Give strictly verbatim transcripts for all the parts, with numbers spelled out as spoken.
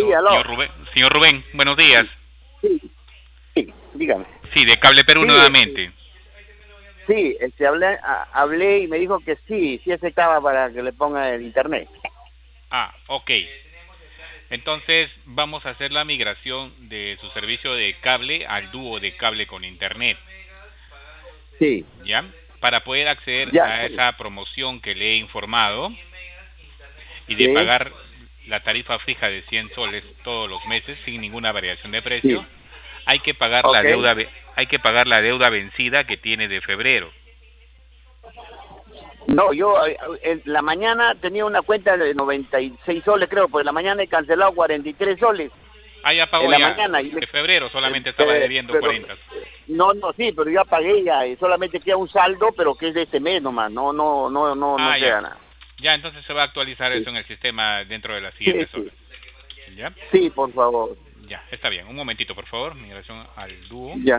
Sí, aló. Señor Rubén, señor Rubén, buenos días. Sí, sí, dígame. Sí, de Cable Perú Sí, nuevamente. sí, este, hablé, a- hablé y me dijo que sí, sí aceptaba para que le ponga el internet. Ah, ok. Entonces vamos a hacer la migración de su servicio de cable al dúo de cable con internet, Sí, ¿ya? Para poder acceder ya, a esa promoción que le he informado y de sí, pagar la tarifa fija de cien soles todos los meses sin ninguna variación de precio, sí, hay que pagar la ok. deuda ve- hay que pagar la deuda vencida que tiene de febrero. No, yo eh, en la mañana tenía una cuenta de noventa y seis soles, creo, pues en la mañana he cancelado cuarenta y tres soles Ah, ya en pagó la ya. mañana. Y me- De febrero eh, solamente estaba eh, debiendo pero, cuarenta. no, no, sí, pero ya pagué ya, y solamente queda un saldo, pero que es de este mes nomás, no, no, no, no, no Ah, ya. queda nada. Ya, entonces se va a actualizar Sí, eso en el sistema dentro de las sí, siguientes sí, horas. ¿Ya? sí, por favor, Ya, está bien. Un momentito, por favor. Migración al dúo. ya.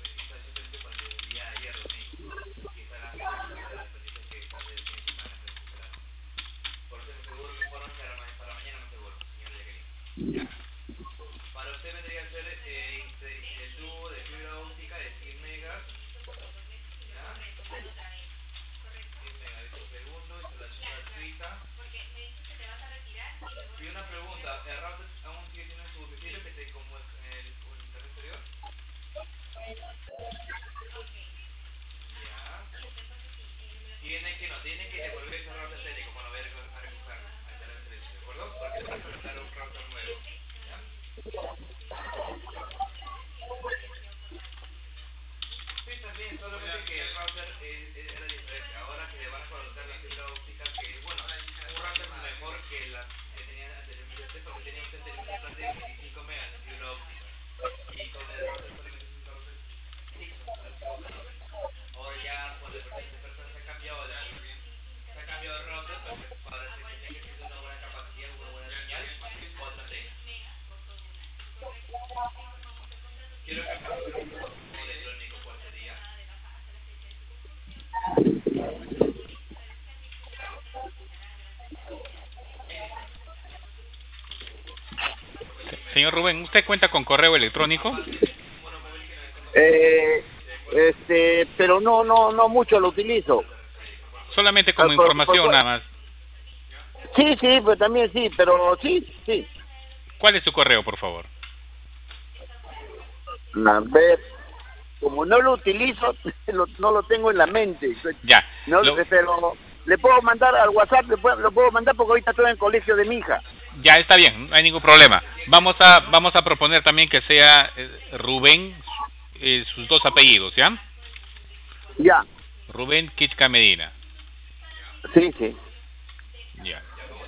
Señor Rubén, ¿usted cuenta con correo electrónico? Eh, este, pero no, no, no mucho lo utilizo. Solamente Ah, como por- por información cua- nada más. sí, sí, pues también sí, pero sí, sí. ¿Cuál es su correo, por favor? A ver, como no lo utilizo, lo- no lo tengo en la mente. Ya. No, Lo, pero le puedo mandar al WhatsApp, le puedo, lo puedo mandar porque ahorita estoy en el colegio de mi hija. ya está bien, no hay ningún problema. Vamos a vamos a proponer también que sea eh, Rubén, eh, sus dos apellidos, ¿ya? Ya, Rubén Kichka Medina. sí, sí. Ya.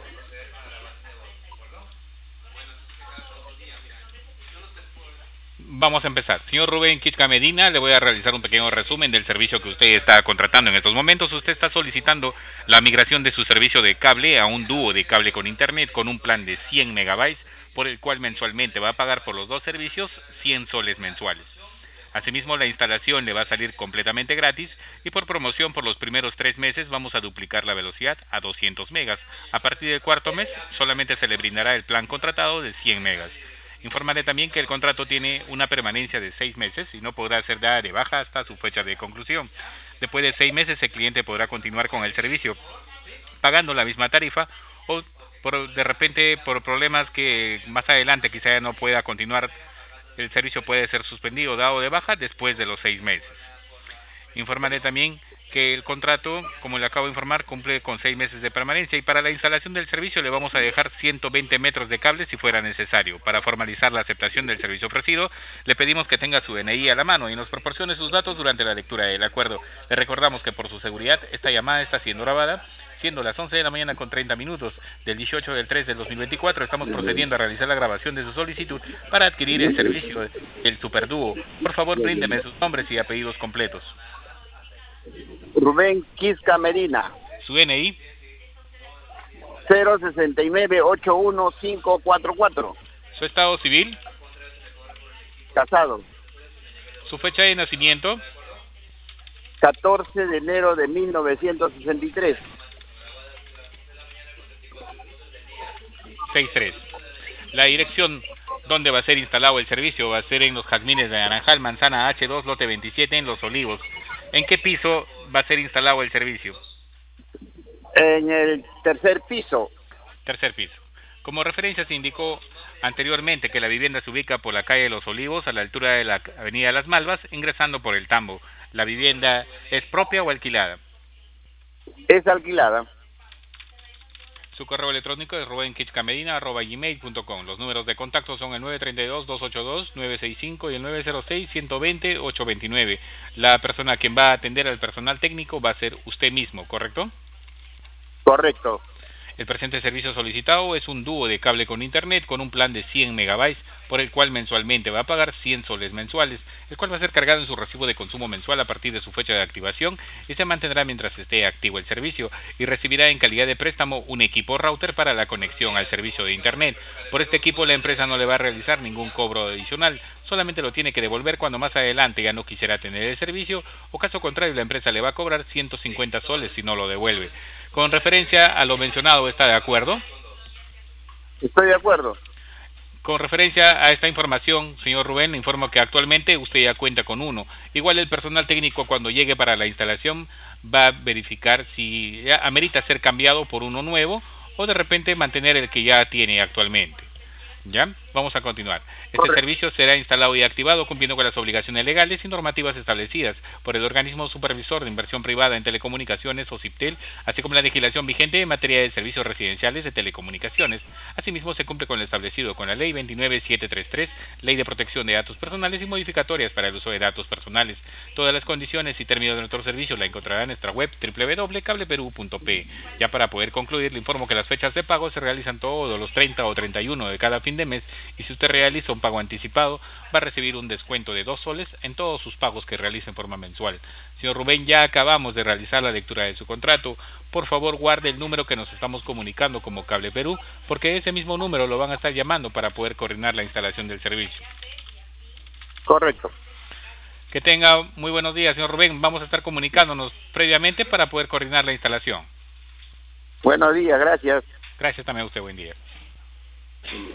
Vamos a empezar. Señor Rubén Kichka Medina, le voy a realizar un pequeño resumen del servicio que usted está contratando en estos momentos. Usted está solicitando la migración de su servicio de cable a un dúo de cable con internet con un plan de cien megabytes, por el cual mensualmente va a pagar por los dos servicios cien soles mensuales. Asimismo, la instalación le va a salir completamente gratis y por promoción por los primeros tres meses vamos a duplicar la velocidad a doscientos megas. A partir del cuarto mes solamente se le brindará el plan contratado de cien megas. Informaré también que el contrato tiene una permanencia de seis meses y no podrá ser dada de baja hasta su fecha de conclusión. Después de seis meses el cliente podrá continuar con el servicio pagando la misma tarifa o por, de repente por problemas que más adelante quizá ya no pueda continuar, el servicio puede ser suspendido o dado de baja después de los seis meses. Informaré también que el contrato, como le acabo de informar, cumple con seis meses de permanencia y para la instalación del servicio le vamos a dejar ciento veinte metros de cable si fuera necesario. Para formalizar la aceptación del servicio ofrecido, le pedimos que tenga su D N I a la mano y nos proporcione sus datos durante la lectura del acuerdo. Le recordamos que por su seguridad esta llamada está siendo grabada. Siendo las once de la mañana con treinta minutos del dieciocho del tres del dos mil veinticuatro, estamos procediendo a realizar la grabación de su solicitud para adquirir el servicio del Superdúo. Por favor, bríndeme sus nombres y apellidos completos. Rubén Quisca Medina, Su N I, cero sesenta y nueve ocho uno cinco cuatro cuatro, su estado civil, casado, su fecha de nacimiento, catorce de enero de mil novecientos sesenta y tres. sesenta y tres. La dirección donde va a ser instalado el servicio va a ser en los jazmines de Naranjal, Manzana H dos, lote veintisiete, en Los Olivos. ¿En qué piso va a ser instalado el servicio? En el tercer piso. Tercer piso. Como referencia se indicó anteriormente que la vivienda se ubica por la calle de Los Olivos, a la altura de la avenida Las Malvas, ingresando por el Tambo. ¿La vivienda es propia o alquilada? Es alquilada. Su correo electrónico es rubenquichcamedina arroba gmail punto com. Los números de contacto son el nueve tres dos, dos ocho dos, nueve seis cinco y el nueve cero seis, uno dos cero, ocho dos nueve. La persona a quien va a atender al personal técnico va a ser usted mismo, ¿correcto? Correcto. El presente servicio solicitado es un dúo de cable con internet con un plan de cien megabytes, por el cual mensualmente va a pagar cien soles mensuales, el cual va a ser cargado en su recibo de consumo mensual a partir de su fecha de activación y se mantendrá mientras esté activo el servicio, y recibirá en calidad de préstamo un equipo router para la conexión al servicio de internet. Por este equipo la empresa no le va a realizar ningún cobro adicional, solamente lo tiene que devolver cuando más adelante ya no quisiera tener el servicio, o caso contrario la empresa le va a cobrar ciento cincuenta soles si no lo devuelve. Con referencia a lo mencionado, ¿está de acuerdo? Estoy de acuerdo. Con referencia a esta información, señor Rubén, le informo que actualmente usted ya cuenta con uno. Igual el personal técnico cuando llegue para la instalación va a verificar si ya amerita ser cambiado por uno nuevo o de repente mantener el que ya tiene actualmente. ¿Ya? Vamos a continuar. Este Correcto. servicio será instalado y activado cumpliendo con las obligaciones legales y normativas establecidas por el organismo supervisor de inversión privada en telecomunicaciones o CIPTEL, así como la legislación vigente en materia de servicios residenciales de telecomunicaciones. Asimismo, se cumple con lo establecido con la Ley veintinueve mil setecientos treinta y tres, Ley de Protección de Datos Personales y modificatorias para el uso de datos personales. Todas las condiciones y términos de nuestro servicio la encontrará en nuestra web doble u doble u doble u punto cableperú punto pe. Ya para poder concluir, le informo que las fechas de pago se realizan todos los treinta o treinta y uno de cada fin de mes, y si usted realiza un pago anticipado va a recibir un descuento de dos soles en todos sus pagos que realice en forma mensual. Señor Rubén, ya acabamos de realizar la lectura de su contrato. Por favor, guarde el número que nos estamos comunicando como Cable Perú, porque ese mismo número lo van a estar llamando para poder coordinar la instalación del servicio. Correcto. Que tenga muy buenos días, señor Rubén. Vamos a estar comunicándonos previamente para poder coordinar la instalación. Buenos días, gracias. Gracias también a usted, buen día.